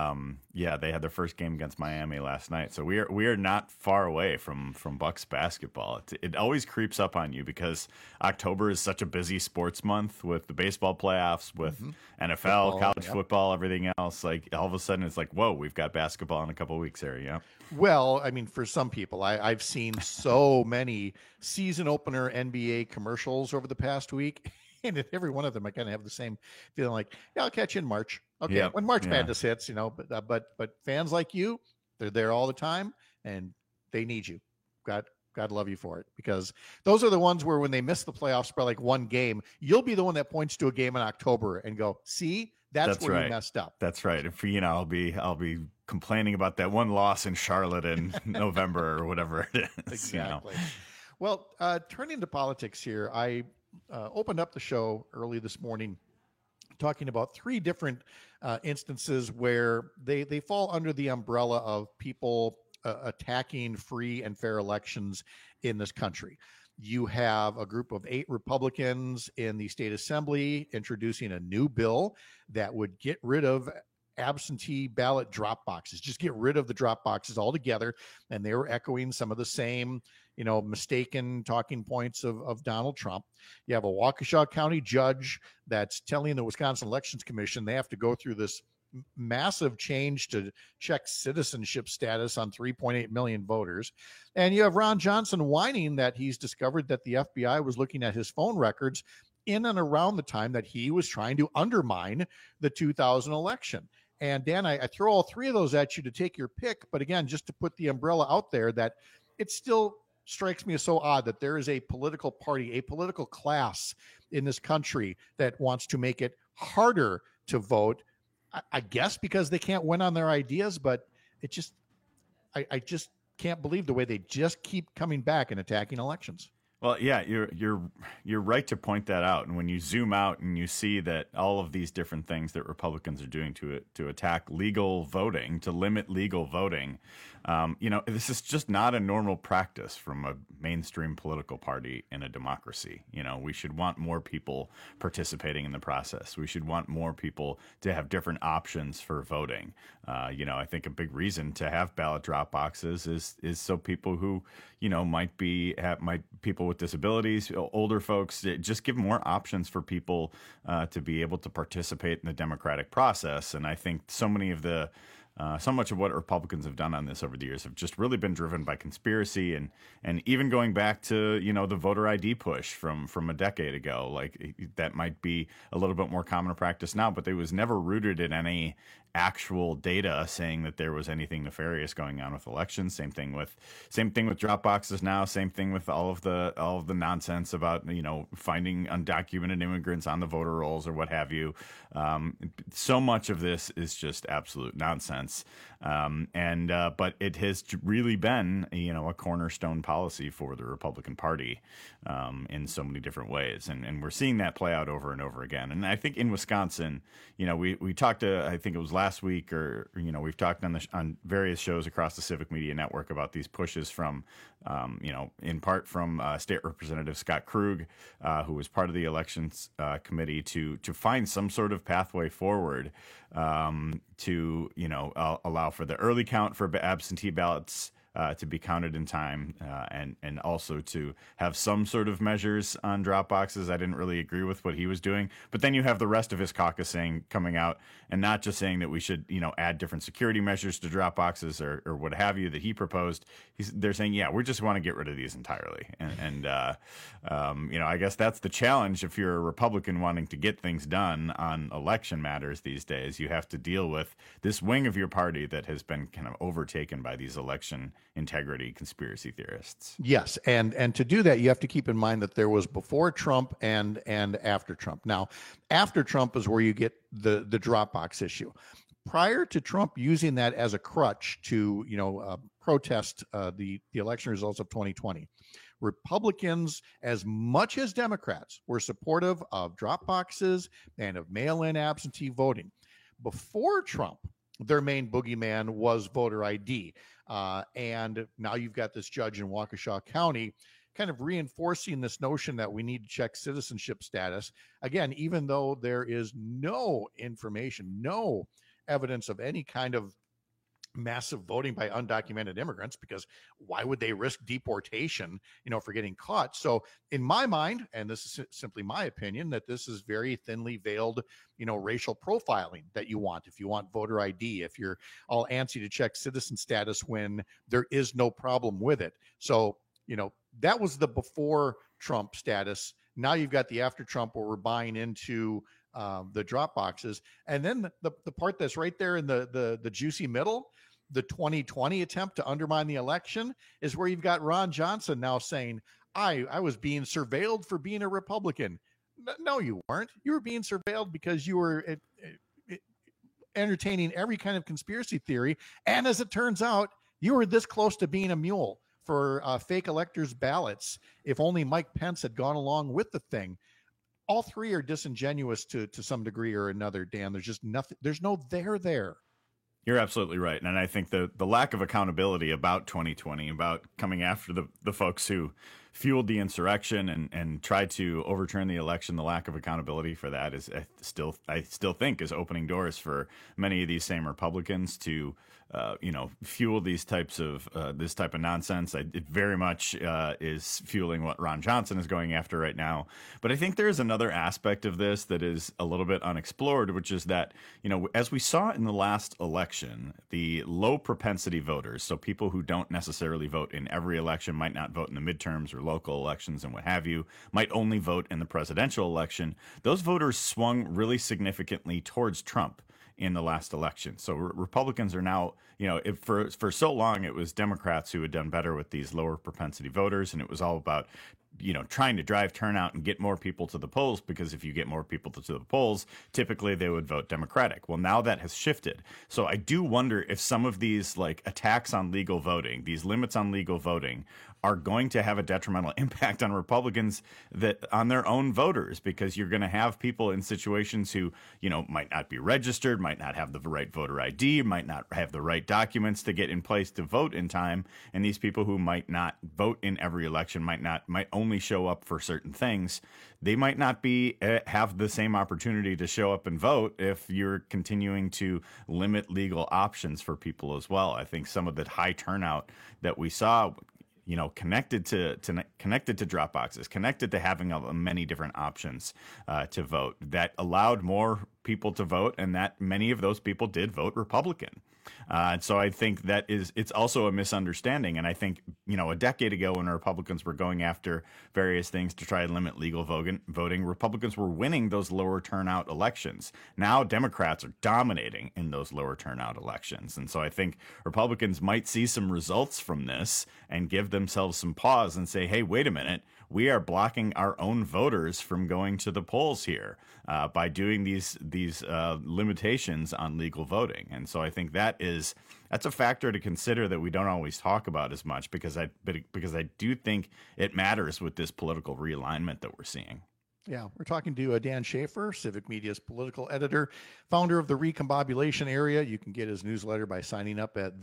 They had their first game against Miami last night. So we are not far away from Bucks basketball. It always creeps up on you because October is such a busy sports month with the baseball playoffs, with NFL, college football, everything else. Like all of a sudden, it's like, whoa, we've got basketball in a couple of weeks here. Yeah. Well, I mean, for some people, I've seen so many season opener NBA commercials over the past week, and in every one of them, I kind of have the same feeling like, yeah, I'll catch you in March. Okay, when March Madness hits, but fans like you, they're there all the time, and they need you. God love you for it, because those are the ones where when they miss the playoffs by like one game, you'll be the one that points to a game in October and go, see, that's where you messed up. That's right. If I'll be complaining about that one loss in Charlotte in November or whatever it is. Exactly. Well, turning to politics here, I opened up the show early this morning talking about 3 different instances where they fall under the umbrella of people attacking free and fair elections in this country. You have a group of 8 Republicans in the state assembly introducing a new bill that would get rid of absentee ballot drop boxes. Just get rid of the drop boxes altogether. And they were echoing some of the same, mistaken talking points of Donald Trump. You have a Waukesha County judge that's telling the Wisconsin Elections Commission they have to go through this massive change to check citizenship status on 3.8 million voters. And you have Ron Johnson whining that he's discovered that the FBI was looking at his phone records in and around the time that he was trying to undermine the 2000 election. And Dan, I throw all three of those at you to take your pick. But again, just to put the umbrella out there, that it still strikes me as so odd that there is a political party, a political class in this country that wants to make it harder to vote. I guess because they can't win on their ideas, but it just, I just can't believe the way they just keep coming back and attacking elections. Well, yeah, you're right to point that out. And when you zoom out and you see that all of these different things that Republicans are doing to attack legal voting, to limit legal voting, this is just not a normal practice from a mainstream political party in a democracy. We should want more people participating in the process. We should want more people to have different options for voting. I think a big reason to have ballot drop boxes is so people who, might people with disabilities, older folks, just give more options for people to be able to participate in the democratic process. And I think so much of what Republicans have done on this over the years have just really been driven by conspiracy and even going back to, the voter ID push from a decade ago. Like that might be a little bit more common practice now, but it was never rooted in any actual data saying that there was anything nefarious going on with elections. Same thing with drop boxes now. Same thing with all of the nonsense about finding undocumented immigrants on the voter rolls or what have you. So much of this is just absolute nonsense. But it has really been a cornerstone policy for the Republican Party in so many different ways, and we're seeing that play out over and over again. And I think in Wisconsin, we talked to, I think it was last week, or we've talked on various shows across the Civic Media Network about these pushes from in part from State Representative Scott Krug, who was part of the elections committee, to find some sort of pathway forward to allow for the early count for absentee ballots to be counted in time, and also to have some sort of measures on drop boxes. I didn't really agree with what he was doing, but then you have the rest of his caucus coming out and not just saying that we should add different security measures to drop boxes or what have you that he proposed. They're saying, yeah, we just want to get rid of these entirely. And I guess that's the challenge if you're a Republican wanting to get things done on election matters these days. You have to deal with this wing of your party that has been kind of overtaken by these election integrity conspiracy theorists. Yes, and to do that, you have to keep in mind that there was before Trump and after Trump. Now, after Trump is where you get the Dropbox issue. Prior to Trump using that as a crutch to protest the election results of 2020, Republicans, as much as Democrats, were supportive of drop boxes and of mail-in absentee voting. Before Trump, their main boogeyman was voter ID. And now you've got this judge in Waukesha County kind of reinforcing this notion that we need to check citizenship status. Again, even though there is no information, no evidence of any kind of massive voting by undocumented immigrants, because why would they risk deportation, for getting caught? So in my mind, and this is simply my opinion, that this is very thinly veiled, racial profiling that you want. If you want voter ID, if you're all antsy to check citizen status when there is no problem with it. So, that was the before Trump status. Now you've got the after Trump where we're buying into the drop boxes. And then the part that's right there in the juicy middle, the 2020 attempt to undermine the election, is where you've got Ron Johnson now saying, I was being surveilled for being a Republican. No, you weren't. You were being surveilled because you were entertaining every kind of conspiracy theory. And as it turns out, you were this close to being a mule for fake electors' ballots. If only Mike Pence had gone along with the thing. All three are disingenuous to some degree or another, Dan. There's just nothing. There's no there. You're absolutely right. And I think the lack of accountability about 2020, about coming after the folks who fueled the insurrection and tried to overturn the election. The lack of accountability for that is I still think is opening doors for many of these same Republicans to fuel these types of this type of nonsense. It very much is fueling what Ron Johnson is going after right now. But I think there's another aspect of this that is a little bit unexplored, which is that, as we saw in the last election, the low propensity voters, so people who don't necessarily vote in every election, might not vote in the midterms or local elections and what have you, might only vote in the presidential election, those voters swung really significantly towards Trump in the last election. So Republicans are now, for so long it was Democrats who had done better with these lower propensity voters, and it was all about trying to drive turnout and get more people to the polls, because if you get more people to the polls, typically they would vote Democratic. Well, now that has shifted. So I do wonder if some of these attacks on legal voting, these limits on legal voting, are going to have a detrimental impact on Republicans, that on their own voters, because you're going to have people in situations who, might not be registered, might not have the right voter ID, might not have the right documents to get in place to vote in time. And these people who might not vote in every election, might only show up for certain things. They might not have the same opportunity to show up and vote if you're continuing to limit legal options for people as well. I think some of the high turnout that we saw, connected to drop boxes, connected to having many different options to vote, that allowed more people to vote, and that many of those people did vote Republican. And so I think it's also a misunderstanding. And I think, a decade ago when Republicans were going after various things to try and limit legal voting, Republicans were winning those lower turnout elections. Now Democrats are dominating in those lower turnout elections. And so I think Republicans might see some results from this and give themselves some pause and say, hey, wait a minute, we are blocking our own voters from going to the polls here by doing these limitations on legal voting. And so I think that's a factor to consider that we don't always talk about as much, because I do think it matters with this political realignment that we're seeing. Yeah, we're talking to Dan Schaefer, Civic Media's political editor, founder of the Recombobulation Area. You can get his newsletter by signing up at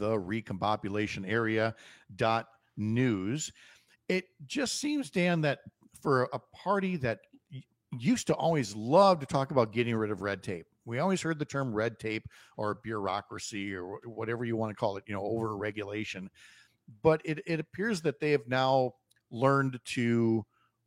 therecombobulationarea.news. It just seems, Dan, that for a party that used to always love to talk about getting rid of red tape, we always heard the term red tape or bureaucracy or whatever you want to call it, over regulation. But it appears that they have now learned to,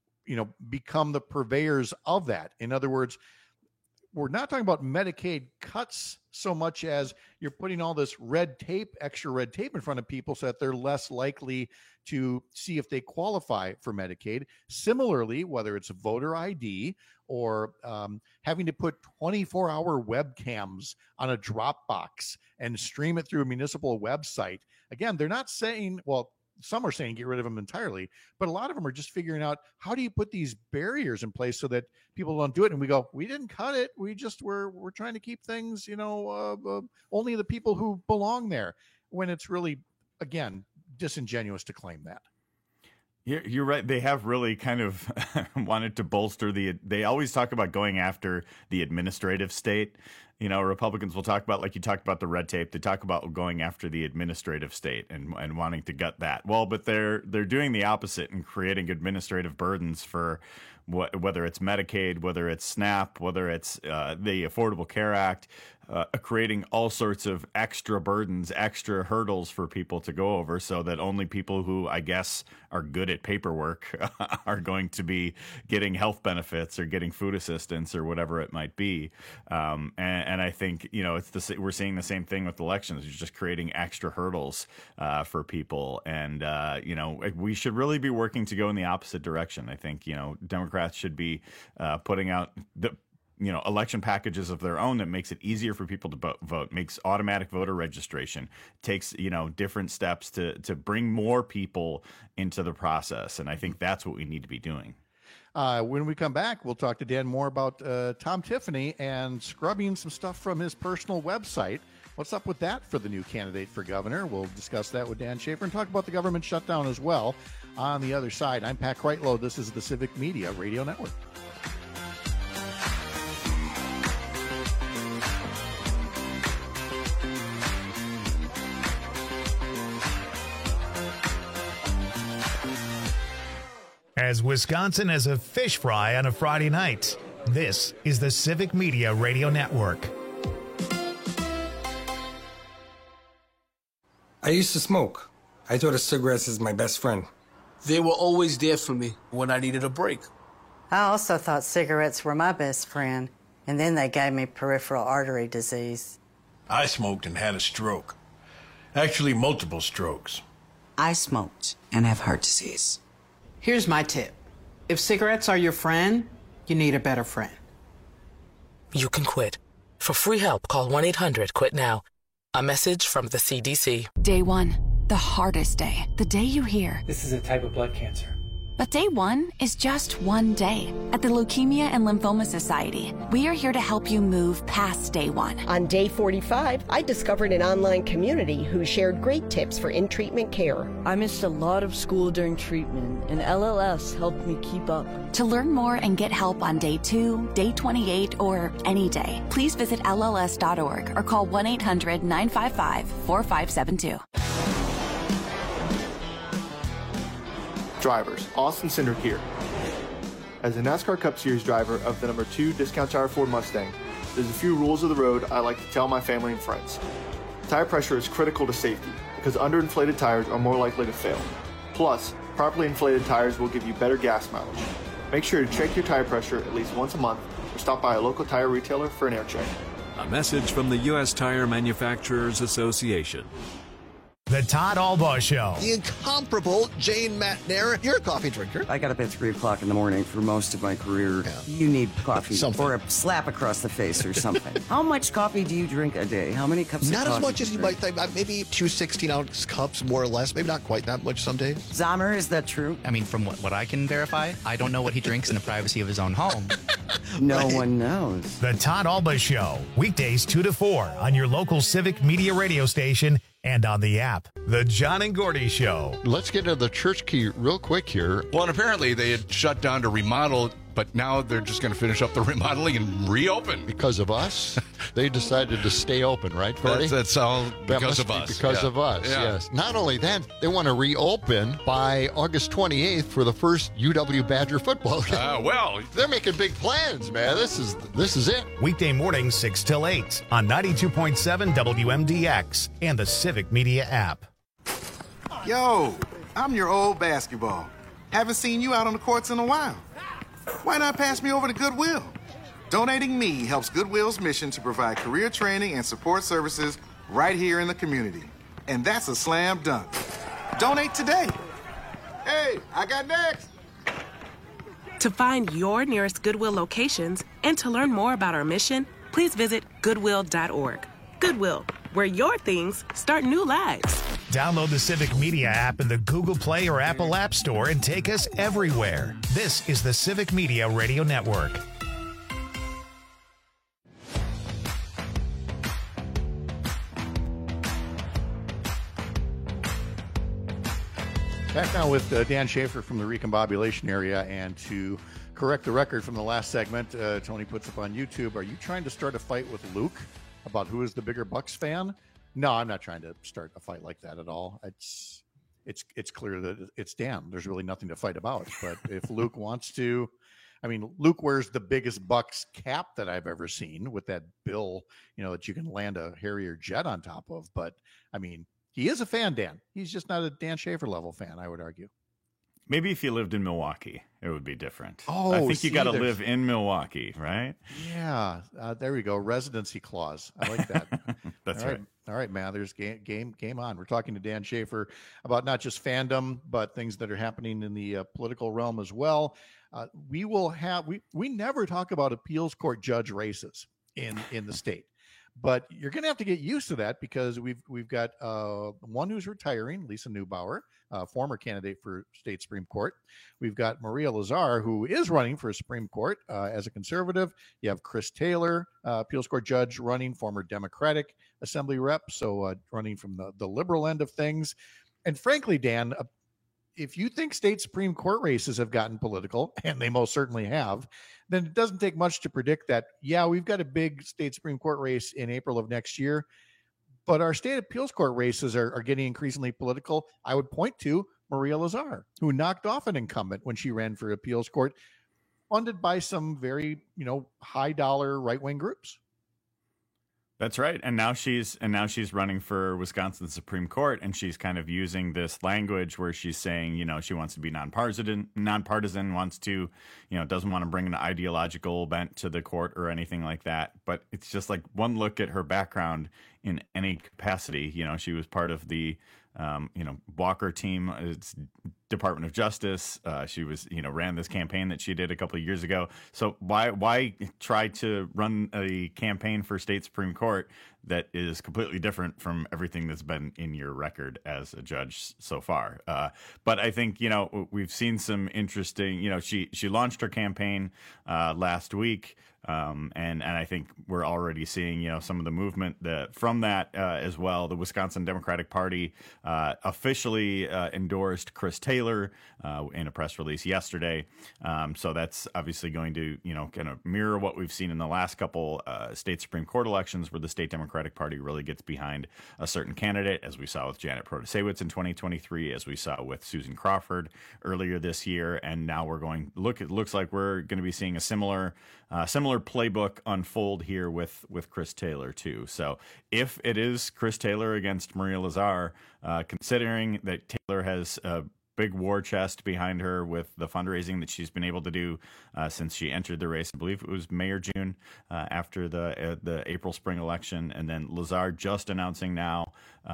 become the purveyors of that. In other words, we're not talking about Medicaid cuts so much as you're putting all this extra red tape in front of people so that they're less likely to see if they qualify for Medicaid. Similarly, whether it's a voter ID or having to put 24-hour webcams on a Dropbox and stream it through a municipal website. Again, they're not saying, well, some are saying get rid of them entirely, but a lot of them are just figuring out, how do you put these barriers in place so that people don't do it? And we go, we didn't cut it. We just we're trying to keep things, only the people who belong there, when it's really, again, disingenuous to claim that. You're right. They have really kind of wanted to bolster they always talk about going after the administrative state. Republicans will talk about, like you talked about the red tape, they talk about going after the administrative state and wanting to gut that. Well, but they're doing the opposite and creating administrative burdens for whether it's Medicaid, whether it's SNAP, whether it's the Affordable Care Act, creating all sorts of extra burdens, extra hurdles for people to go over, so that only people who, I guess, are good at paperwork are going to be getting health benefits or getting food assistance or whatever it might be. And I think, we're seeing the same thing with elections. It's just creating extra hurdles for people. And, we should really be working to go in the opposite direction. I think, Democrats should be putting out election packages of their own that makes it easier for people to vote, makes automatic voter registration, takes, different steps to bring more people into the process. And I think that's what we need to be doing. When we come back, we'll talk to Dan more about Tom Tiffany and scrubbing some stuff from his personal website. What's up with that for the new candidate for governor? We'll discuss that with Dan Schaefer and talk about the government shutdown as well. On the other side, I'm Pat Kreitlow. This is the Civic Media Radio Network. as Wisconsin has a fish fry on a Friday night. This is the Civic Media Radio Network. I used to smoke. I thought of cigarettes as my best friend. They were always there for me when I needed a break. I also thought cigarettes were my best friend, and then they gave me peripheral artery disease. I smoked and had a stroke. Actually, multiple strokes. I smoked and have heart disease. Here's my tip. If cigarettes are your friend, you need a better friend. You can quit. For free help, call 1-800-QUIT-NOW. A message from the CDC. Day 1, the hardest day. The day you hear, this is a type of blood cancer. But day 1 is just one day. At the Leukemia and Lymphoma Society, we are here to help you move past day 1. On day 45, I discovered an online community who shared great tips for in-treatment care. I missed a lot of school during treatment, and LLS helped me keep up. To learn more and get help on day 2, day 28, or any day, please visit LLS.org or call 1-800-955-4572. Drivers, Austin Cindric here. As a NASCAR Cup Series driver of the number 2 Discount Tire Ford Mustang, there's a few rules of the road I like to tell my family and friends. Tire pressure is critical to safety because underinflated tires are more likely to fail. Plus, properly inflated tires will give you better gas mileage. Make sure to check your tire pressure at least once a month or stop by a local tire retailer for an air check. A message from the U.S. Tire Manufacturers Association. The Todd Albaugh Show. The incomparable Jane Matnair. You're a coffee drinker. I got up at 3 o'clock in the morning for most of my career. Yeah. You need coffee or a slap across the face or something. How much coffee do you drink a day? How many cups of coffee? Not as much as you might think. Maybe 2 16-ounce cups, more or less. Maybe not quite that much some days. Zamer, is that true? I mean, from what I can verify, I don't know what he drinks in the privacy of his own home. No one knows. The Todd Albaugh Show. Weekdays 2 to 4 on your local Civic Media radio station and on the app. The John and Gordy Show. Let's get to the church key real quick here. Well, and apparently they had shut down to remodel, but now they're just going to finish up the remodeling and reopen. Because of us? They decided to stay open, right, Gordy? That's all because of us. Because of us, yes. Not only that, they want to reopen by August 28th for the first UW Badger football game. Well, they're making big plans, man. This is it. Weekday mornings 6 till 8 on 92.7 WMDX and the Civic Media app. Yo, I'm your old basketball. Haven't seen you out on the courts in a while. Why not pass me over to Goodwill? Donating me helps Goodwill's mission to provide career training and support services right here in the community. And that's a slam dunk. Donate today. Hey, I got next. To find your nearest Goodwill locations and to learn more about our mission, please visit Goodwill.org. Goodwill, where your things start new lives. Download the Civic Media app in the Google Play or Apple App Store and take us everywhere. This is the Civic Media Radio Network. Back now with Dan Schaefer from the Recombobulation area, and to correct the record from the last segment, Tony puts up on YouTube, are you trying to start a fight with Luke about who is the bigger Bucks fan? No, I'm not trying to start a fight like that at all. It's clear that it's Dan. There's really nothing to fight about. But if Luke wants to, I mean, Luke wears the biggest Bucks cap that I've ever seen with that bill, that you can land a Harrier jet on top of. But I mean, he is a fan, Dan. He's just not a Dan Schaefer level fan, I would argue. Maybe if you lived in Milwaukee, it would be different. Oh, I think you got to live in Milwaukee, right? Yeah, there we go. Residency clause. I like that. That's all right. All right, man. There's game on. We're talking to Dan Schaefer about not just fandom, but things that are happening in the political realm as well. We never talk about appeals court judge races in the state. But you're going to have to get used to that because we've got one who's retiring, Lisa Neubauer, former candidate for state Supreme Court. We've got Maria Lazar, who is running for Supreme Court as a conservative. You have Chris Taylor, appeals court judge, running, former Democratic Assembly rep, so running from the liberal end of things. And frankly, Dan, if you think state Supreme Court races have gotten political, and they most certainly have, then it doesn't take much to predict that, yeah, we've got a big state Supreme Court race in April of next year, but our state appeals court races are getting increasingly political. I would point to Maria Lazar, who knocked off an incumbent when she ran for appeals court, funded by some very, high dollar right-wing groups. That's right. And now she's running for Wisconsin Supreme Court, and she's kind of using this language where she's saying, she wants to be nonpartisan, wants to, doesn't want to bring an ideological bent to the court or anything like that. But it's just like one look at her background in any capacity. She was part of the Walker team, it's Department of Justice. She was, ran this campaign that she did a couple of years ago. So why try to run a campaign for state Supreme Court that is completely different from everything that's been in your record as a judge so far? But I think, we've seen some interesting, she launched her campaign last week. And I think we're already seeing, some of the movement from that as well. The Wisconsin Democratic Party officially endorsed Chris Taylor in a press release yesterday. So that's obviously going to, kind of mirror what we've seen in the last couple state Supreme Court elections, where the state Democratic Party really gets behind a certain candidate, as we saw with Janet Protasewicz in 2023, as we saw with Susan Crawford earlier this year. And now it looks like we're going to be seeing a similar playbook unfold here with Chris Taylor too. So if it is Chris Taylor against Maria Lazar, considering that Taylor has a big war chest behind her with the fundraising that she's been able to do since she entered the race, I believe it was May or June after the April spring election, and then Lazar just announcing now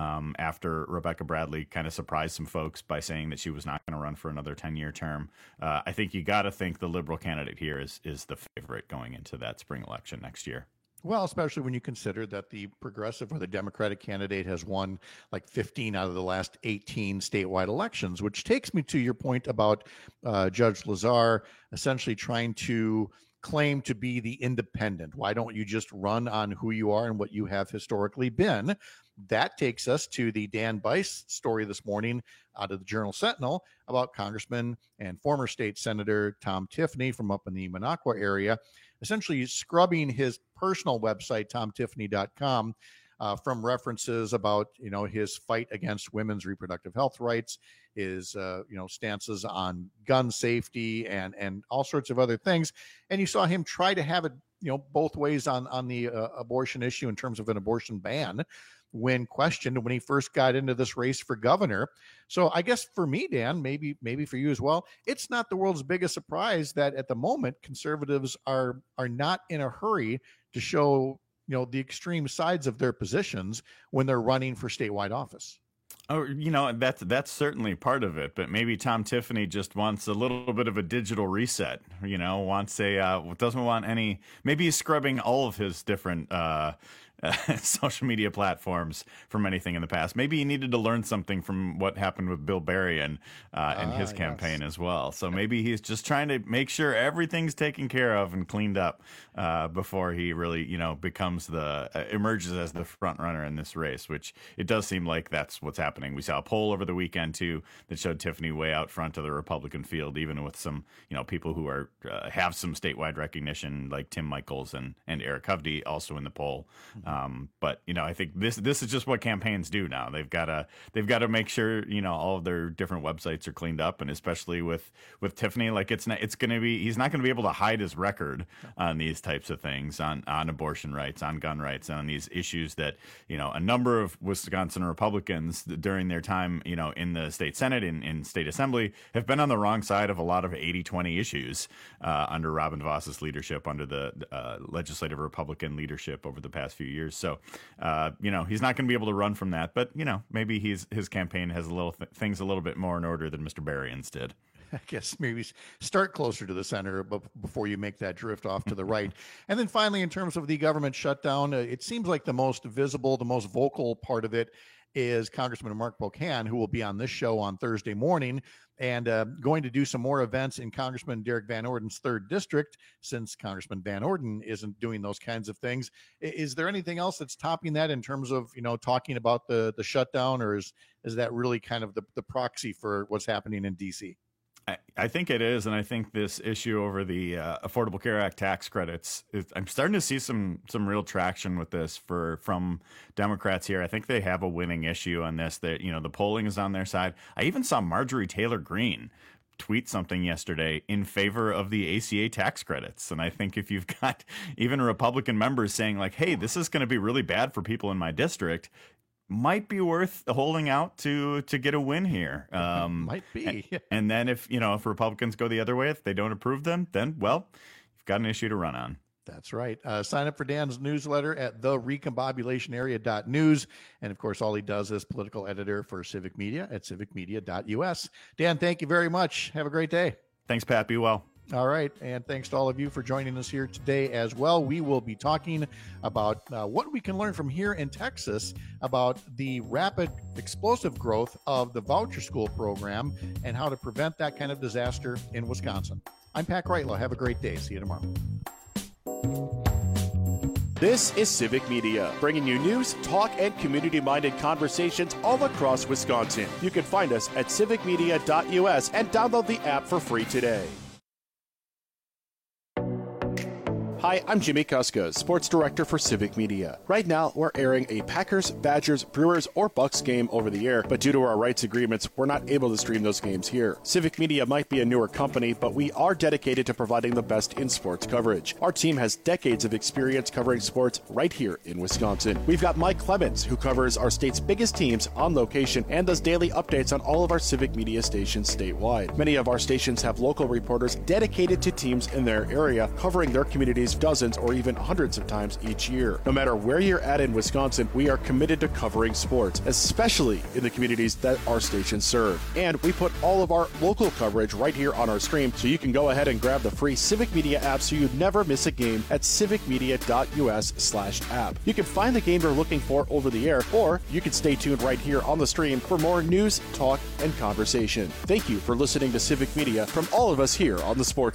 after Rebecca Bradley kind of surprised some folks by saying that she was not going to run for another 10-year term. I think you got to think the liberal candidate here is the favorite going into that spring election next year. Well, especially when you consider that the progressive or the Democratic candidate has won like 15 out of the last 18 statewide elections, which takes me to your point about Judge Lazar essentially trying to claim to be the independent. Why don't you just run on who you are and what you have historically been? That takes us to the Dan Bice story this morning out of the Journal Sentinel about Congressman and former state Senator Tom Tiffany from up in the Minocqua area, essentially scrubbing his personal website, tomtiffany.com, from references about, his fight against women's reproductive health rights, his, stances on gun safety and all sorts of other things. And you saw him try to have it, both ways on the abortion issue in terms of an abortion ban when questioned when he first got into this race for governor. So I guess for me, Dan, maybe for you as well, it's not the world's biggest surprise that at the moment conservatives are not in a hurry to show, the extreme sides of their positions when they're running for statewide office. Oh, that's certainly part of it, but maybe Tom Tiffany just wants a little bit of a digital reset, doesn't want any, maybe he's scrubbing all of his different social media platforms from anything in the past. Maybe he needed to learn something from what happened with Bill Berrien in his campaign as well. So maybe he's just trying to make sure everything's taken care of and cleaned up before he really, becomes emerges as the front runner in this race, which it does seem like that's what's happening. We saw a poll over the weekend too that showed Tiffany way out front of the Republican field, even with some, people who are have some statewide recognition like Tim Michaels and Eric Hovde also in the poll. But I think this is just what campaigns do now. They've got to make sure all of their different websites are cleaned up, and especially with Tiffany, like he's not going to be able to hide his record on these types of things, on abortion rights, on gun rights, on these issues that a number of Wisconsin Republicans during their time in the state Senate and in state assembly have been on the wrong side of a lot of 80-20 issues under Robin Voss's leadership, under the legislative Republican leadership over the past few years. So, he's not going to be able to run from that, but, maybe his campaign has things a little bit more in order than Mr. Berrien's did. I guess maybe start closer to the center before you make that drift off to the right. And then finally, in terms of the government shutdown, it seems like the most visible, the most vocal part of it is Congressman Mark Pocan, who will be on this show on Thursday morning and going to do some more events in Congressman Derek Van Orden's 3rd district, since Congressman Van Orden isn't doing those kinds of things. Is there anything else that's topping that in terms of, talking about the shutdown, or is that really kind of the proxy for what's happening in D.C.? I think it is, and I think this issue over the Affordable Care Act tax credits, I'm starting to see some real traction with this from Democrats here. I think they have a winning issue on this. That the polling is on their side. I even saw Marjorie Taylor Greene tweet something yesterday in favor of the ACA tax credits, and I think if you've got even Republican members saying like, "Hey, this is going to be really bad for people in my district," might be worth holding out to get a win here. Might be. And then if Republicans go the other way, if they don't approve them, then, well, you've got an issue to run on. That's right. Sign up for Dan's newsletter at therecombobulationarea.news. And, of course, all he does is political editor for Civic Media at civicmedia.us. Dan, thank you very much. Have a great day. Thanks, Pat. Be well. All right. And thanks to all of you for joining us here today as well. We will be talking about what we can learn from here in Texas about the rapid explosive growth of the voucher school program and how to prevent that kind of disaster in Wisconsin. I'm Pat Kreitlow. Have a great day. See you tomorrow. This is Civic Media, bringing you news, talk, and community-minded conversations all across Wisconsin. You can find us at civicmedia.us and download the app for free today. Hi, I'm Jimmy Kuska, Sports Director for Civic Media. Right now, we're airing a Packers, Badgers, Brewers, or Bucks game over the air, but due to our rights agreements, we're not able to stream those games here. Civic Media might be a newer company, but we are dedicated to providing the best in sports coverage. Our team has decades of experience covering sports right here in Wisconsin. We've got Mike Clemens, who covers our state's biggest teams on location and does daily updates on all of our Civic Media stations statewide. Many of our stations have local reporters dedicated to teams in their area, covering their communities dozens or even hundreds of times each year. No matter where you're at in Wisconsin, we are committed to covering sports, especially in the communities that our stations serve. And we put all of our local coverage right here on our stream, so you can go ahead and grab the free Civic Media app so you never miss a game at civicmedia.us/app. You can find the game you're looking for over the air, or you can stay tuned right here on the stream for more news, talk, and conversation. Thank you for listening to Civic Media from all of us here on the Sports